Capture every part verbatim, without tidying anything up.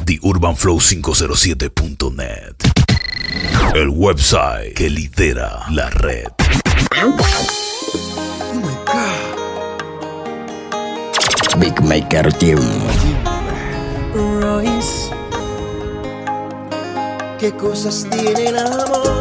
The Urban Flow cinco cero siete punto net, el website que lidera la red. Oh my God. Big Maker Team. Royce, ¿qué cosas tiene el amor?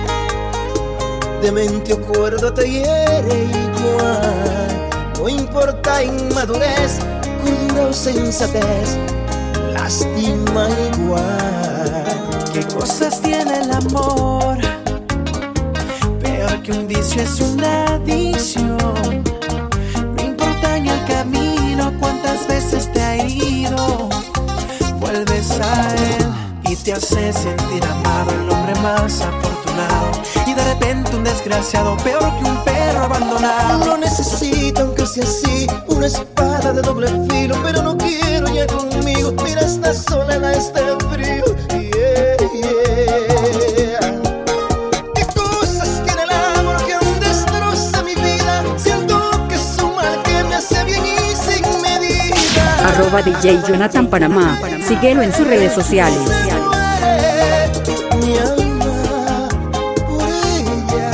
De mente o cuerdo te hiere igual. No importa inmadurez, cordura o sensatez, lastima igual. ¿Qué cosas tiene el amor? Peor que un vicio es una adicción. No importa en el camino cuántas veces te ha herido, vuelves a él y te hace sentir amado, el hombre más afortunado. Y de repente un desgraciado, peor que un perro abandonado. No necesito, aunque sea así, una espada de doble filo, pero no quiero ya conmigo. Mira esta soledad, este frío. Yeah, yeah. ¿Qué cosas tiene el amor que aún destroza mi vida? Siento que es un mal que me hace bien y sin medida. Arroba D J Jonathan Panamá. Síguelo en sus redes sociales. Mi alma por ella.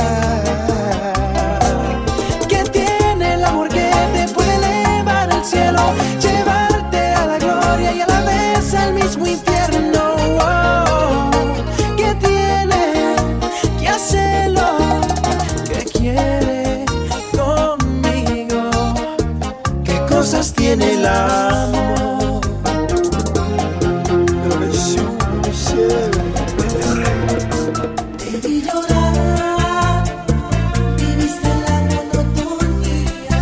¿Qué tiene el amor que te puede elevar al cielo, llevarte a la gloria y a la vez al mismo infierno? Oh, ¿qué tiene que hacerlo? ¿Qué quiere conmigo? ¿Qué cosas tiene el amor? Te vi llorar, viviste la monotonía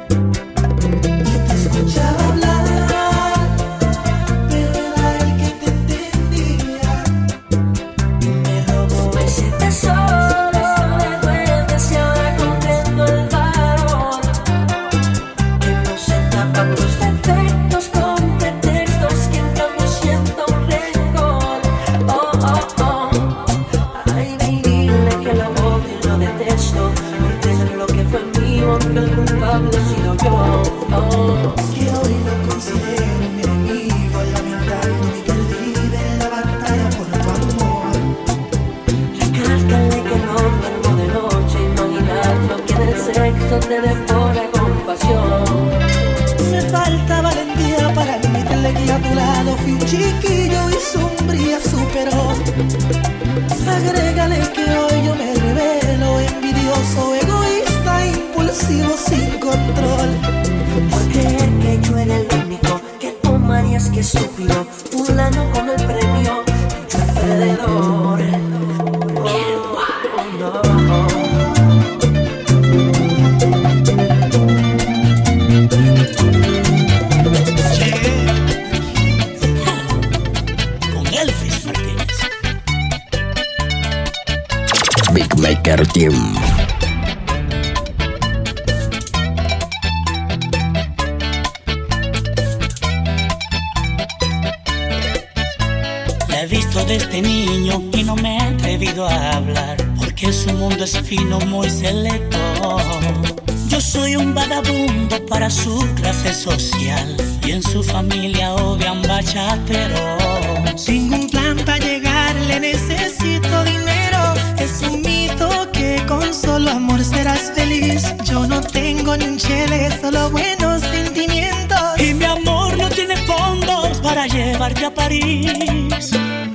y te escuchaba hablar, pero era el que te entendía. Me robó ese tesoro de duendes y ahora comprendo el valor, que no se tapan tus defectos con pretextos, que en cambio siento un rencor. Oh, oh, oh. Ay, dile que lo odio y lo detesto por tener lo que fue mío, aunque el culpable he sido yo. Oh. Que hoy lo considero mi enemigo, lamentando mi perdida en la batalla por tu amor. Recálcale que no duermo de noche, imaginar lo que del sexo te devora con pasión. Me falta valentía para admitirle que a tu lado fui un chiquillo y sombría superó. Agrégale que hoy yo me revelo, envidioso, egoísta, impulsivo, sin control. Por creer que yo era el único que tomarías, que estúpido, fulano con el premio, yo alrededor. Oh, no. Big Maker Team. La he visto desde niño y no me he atrevido a hablar, porque su mundo es fino, muy selecto. Yo soy un vagabundo para su clase social, y en su familia odian bachatero. Sin un plan para llegar le necesito dinero. Es un mito que con solo amor serás feliz. Yo no tengo ni un chele, solo buenos sentimientos. Y mi amor no tiene fondos para llevarte a París.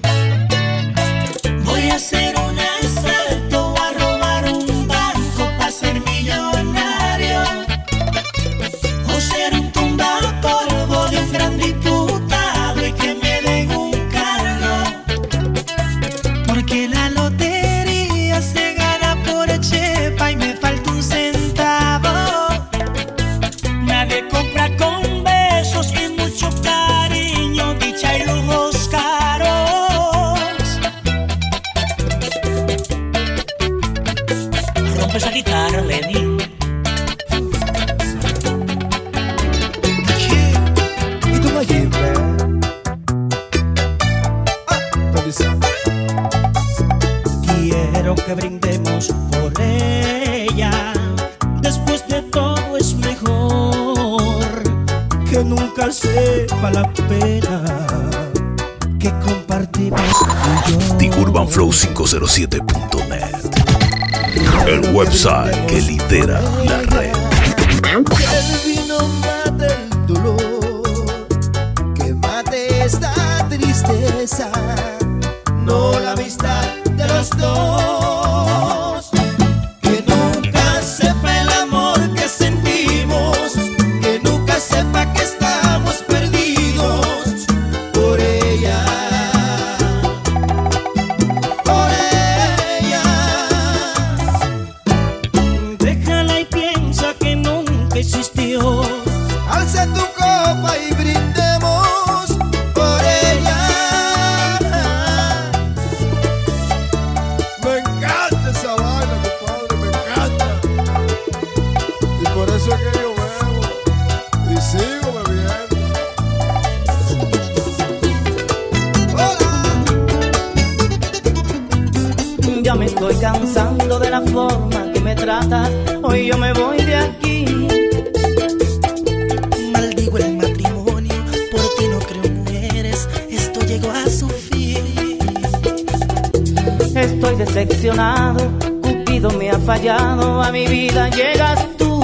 Voy a hacer un asalto, a robar un banco para ser millonario, o ser un tumbapolvo de un gran diputado y que me den un cargo. Porque la lotería se gana por chepa y me falta un centavo. Nadie compra con besos y mucho cariño, dicha y lujos caros. Rompe esa guitarra, Lenny. ¿Y tú me llevas? Ah, ¿dónde está? Quiero que brindemos por ella. Después de todo es mejor que nunca sepa la pena. que compartimos tú y yo. The Urban Flow quinientos siete punto net, el website que lidera la red. Que el vino mate el dolor, que mate esta tristeza, no la amistad de los dos. Que nunca sepa el amor que sentimos, que nunca sepa que estamos perdidos por ella, por ella. Déjala y piensa que nunca existió. Alza tu copa y brindemos por ella. Me encanta esa vaina, compadre, me encanta. Y por eso es que yo bebo y sigo bebiendo. Hola. Ya me estoy cansando de la forma que me tratas. Hoy yo me voy de aquí. Maldigo el matrimonio, por ti no creo mujeres, esto llegó a su fin. Estoy decepcionado, Cupido me ha fallado, a mi vida llegas tú.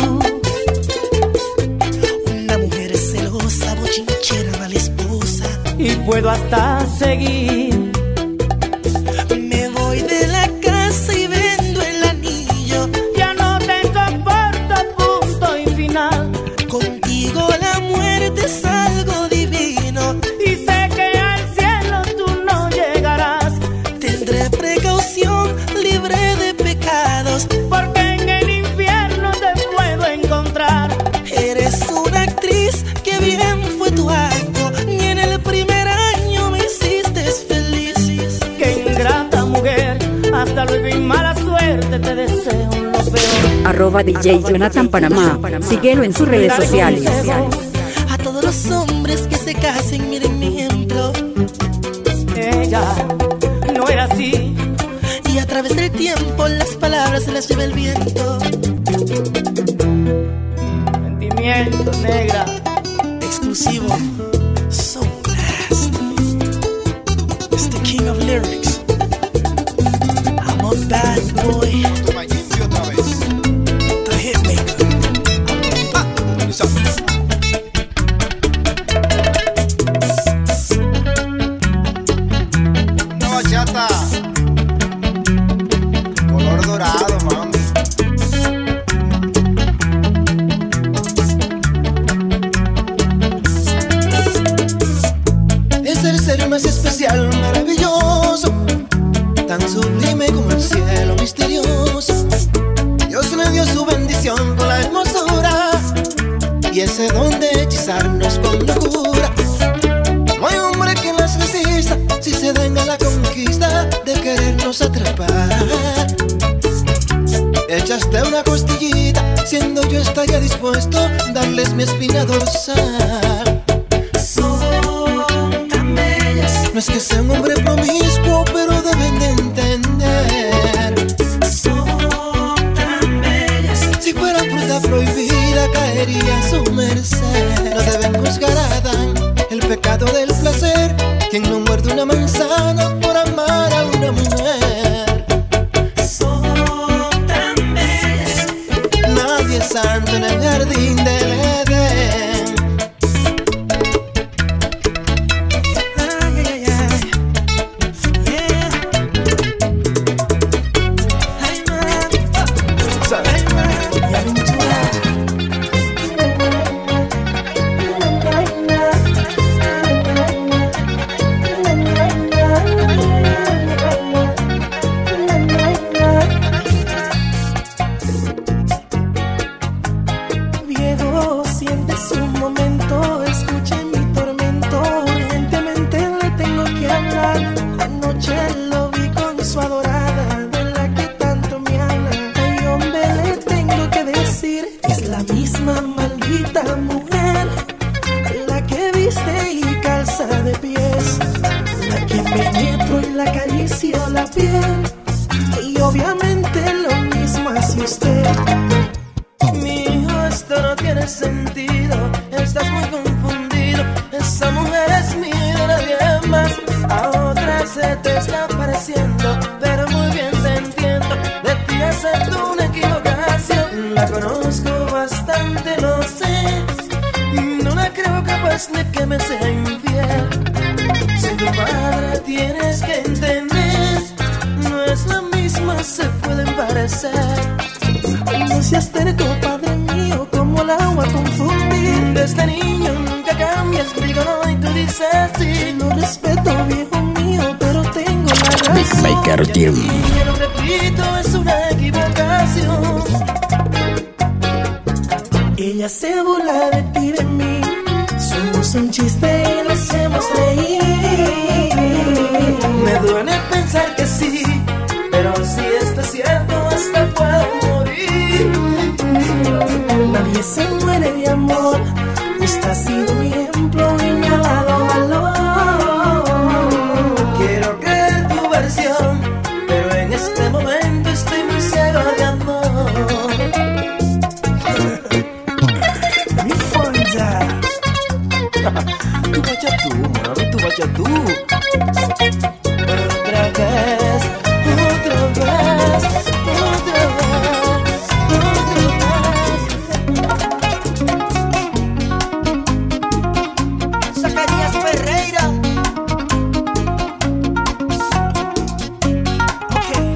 Una mujer celosa, bochinchera, mala esposa. Y puedo hasta seguir. Me voy de la casa y vendo el anillo. Ya no te soporto, punto y final. Contigo la muerte es algo divino. Y sé que al cielo tú no llegarás, Tendré precaución, libre de pecados. porque en el infierno te puedo encontrar. Eres una actriz, que bien fue tu acto. Ni en el primer año me hiciste feliz. Qué ingrata mujer, hasta luego y mala suerte, te deseo lo peor. Arroba D J Jonathan Panamá. Síguelo en sus redes sociales. A todos los hombres que se casen, miren mi ejemplo. Ella no era así. Y a través del tiempo las palabras se las lleva el viento. Sentimiento negra. Exclusivo. So nasty. It's the king of lyrics. I'm a bad boy. Toma Jimmy otra vez. The hitmaker. Una bachata color dorado, mami. Es el ser más especial, maravilloso, tan sublime como el cielo misterioso. Dios le dio su bendición con la hermosura y ese don de hechizarnos con locura. No hay hombre que las resista si se den a la conquista de querernos atrapar. Echaste una costillita, siendo yo estaría dispuesto a darles mi espina dorsal. Son tan bellas. No es que sea un hombre promiscuo, pero deben de entender. Son tan bellas. Si fuera fruta prohibida, caería a su merced. No deben juzgar a Adán el pecado del placer, quien no muerde una manzana por amar a una mujer. Son tan bellas. Nadie es santo en el jardín del Edén. Ay, ay, ay. Yeah. Ay, mami. Ay, mami. Y aventura. se te está pareciendo, pero muy bien te entiendo. De ti acepto una equivocación. La conozco bastante, lo sé. No la creo capaz de que me sea infiel. Si tu padre tienes que entender, no es la misma, se pueden parecer. No seas terco, padre mío, como el agua confundir. Desde niño nunca cambias, digo no y tú dices sí. No respeto, viejo mío, pero tengo la razón. Big Maker Team. Y lo repito, es una equivocación. Ella se burla de ti, de mí. Somos un chiste y lo hacemos reír. Me duele pensar que sí, pero si esto es cierto, hasta puedo morir. Nadie se muere de amor. Usted ha sido mi ejemplo y me ha dado valor. Quiero creer tu versión, pero en este momento estoy muy ciego de amor. Mi fonda. Tú vaya tú, mami, tú vaya tú. Otra vez, otra vez, otra vez, otra vez. Zacarías Ferreira. Okay.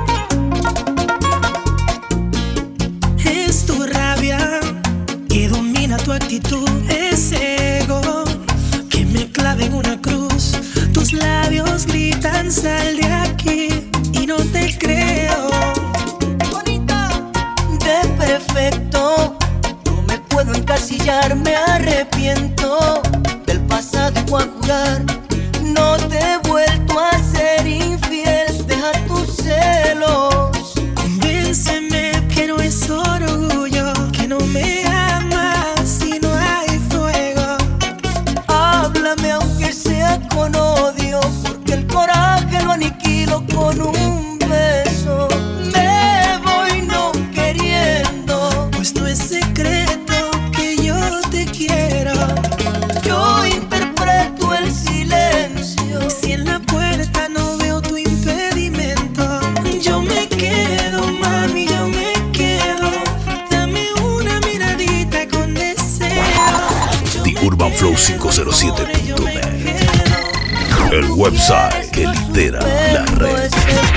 Es tu rabia que domina tu actitud. Ese ego que me clava en una cruz. Tus labios gritan sal de aquí y no te creo. Bonita, de perfecto, no me puedo encasillar, me arrepiento del pasado y voy a jurar. No te he vuelto a ser infiel, deja tus celos. Convénceme que no es orgullo, que no me amas si no hay fuego. Háblame aunque sea con odio, porque el coraje lo aniquilo con un beso. Me voy no queriendo, Pues no es secreto que yo te quiero. yo interpreto el silencio. Si en la puerta no veo tu impedimento, yo me quedo, mami, yo me quedo. Dame una miradita con deseo. The Urban Flow quinientos siete punto net. El website que lidera la red.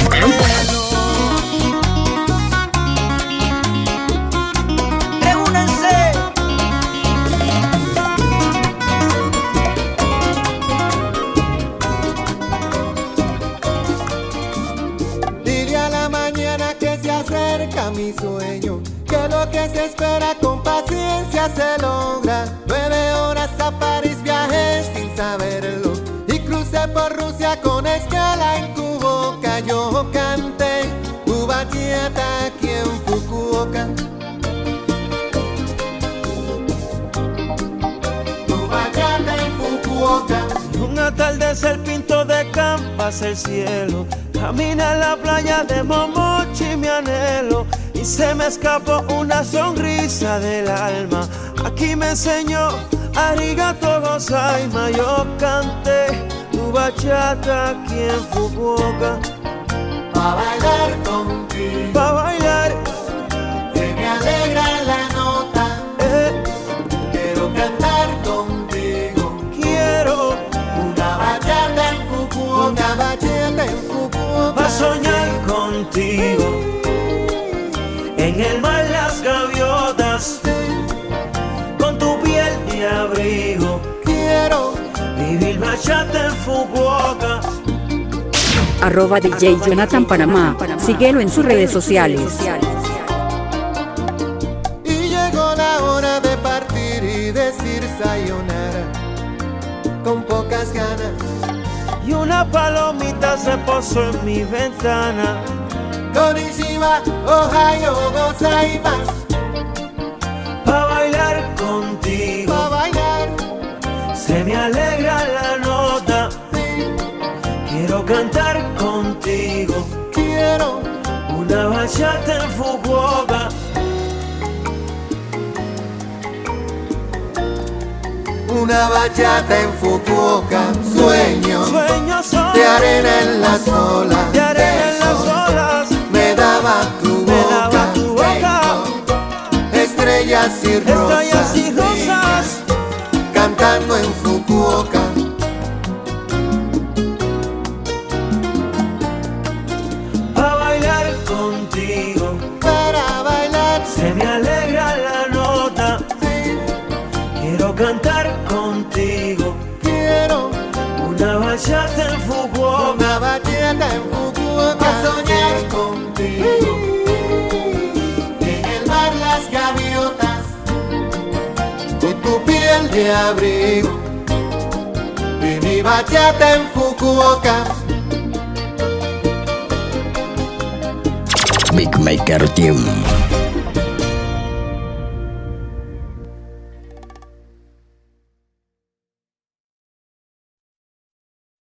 Reúnanse. Dile a la mañana que se acerca mi sueño, que lo que se espera con paciencia se logra. Nueve horas a París viajé sin saberlo y crucé por Rusia con escala en Fukuoka. Yo canté tu bachata aquí en Fukuoka. Tu bachata en Fukuoka. Un atardecer pinto de canvas el cielo. Camina en la playa de Momochi mi anhelo. Y se me escapó una sonrisa del alma. Aquí me enseñó arigato gozaima. Yo canté tu bachata aquí en Fukuoka. Pa' bailar contigo, Pa' bailar, que me alegra la nota. eh, Quiero cantar contigo quiero una bachata en Fukuoka, una bachata en Fukuoka. pa' soñar contigo. En el mar las gaviotas, con tu piel de abrigo. Quiero Vivir bachata en Fukuoka. Arroba D J Jonathan Panamá. Síguelo en sus redes sociales. y llegó la hora de partir y decir sayonara con pocas ganas. Y una palomita se posó en mi ventana. Konnichiwa, Ohio, gozaimasu. Pa' bailar contigo, Pa' bailar, se me alegra la nota. sí, Quiero cantar contigo quiero una bachata en Fukuoka. una bachata en Fukuoka. Sueño Sueños son de arena en bachata en Fukuoka. Una bachata en Fukuoka. A soñar contigo. En el mar las gaviotas, con tu piel de abrigo. Y mi bachata en Fukuoka. Big Maker Team.